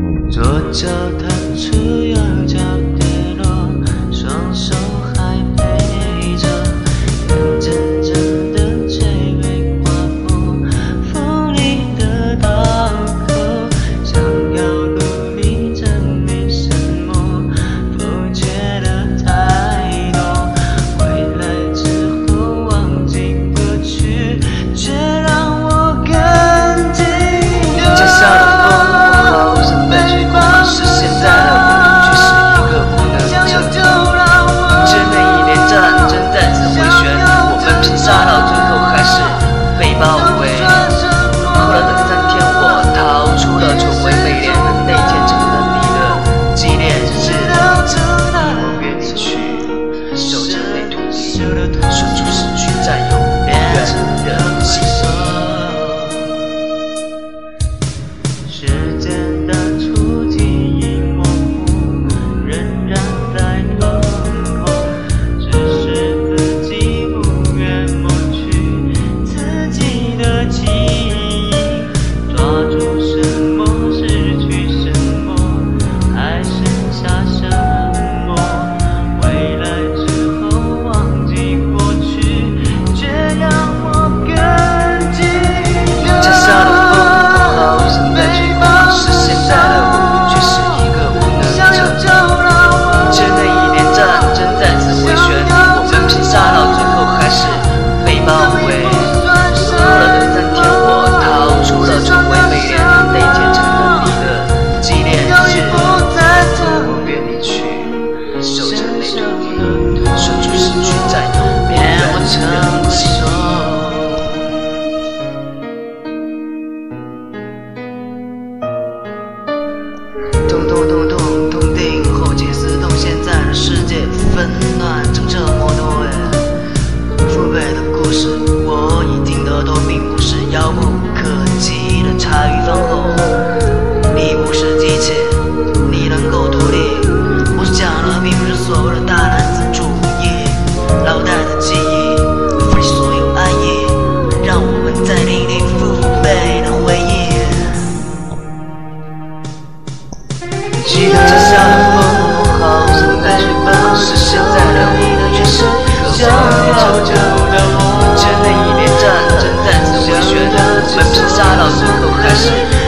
左脚踏出，右脚跌落，双手还背着，眼睁睁的追尾划破锋利的刀口，想要努力证明什么，否决了太多，回来之后忘记过去，却让我更惊讶。家乡的风好像被吹过，是现在的我却是一个无能者。这那一年战争再次回旋，我们拼杀到最后还是被包围。后来的3天，我逃出了崇威美联的那天，成了你的纪念日。我约你去，守着那土地，守住失去占有边缘的记忆。时间的足迹已模糊，仍然在轮廓，只是自己不愿抹去自己的记忆，抓住什么失去什么，还剩下什么，回来之后忘记过去，却让我更惊讶。家乡的风好像在吹过，是现在的我却是一个无能者。这那一年战争再次回旋，我们拼杀到最后还是被包围。后来的3天，我逃出了崇威美联的那天，成了你的纪念日。我约你去，守着那土地，守住失去占有边缘的记忆。痛痛痛痛痛定后解撕痛，现在的世界纷乱成这么多父辈的故事，我已听得多，并不是遥不可及的茶余饭后。你不是机器，你能够独立。我想的并不是所谓的大男子主义，老代的记忆不是所有安逸，让我们再听听父辈的回忆。记得家乡的风好像在吹过，是现在的我却是一个无能者。这那一年战争再次回旋，我们拼杀到最后还是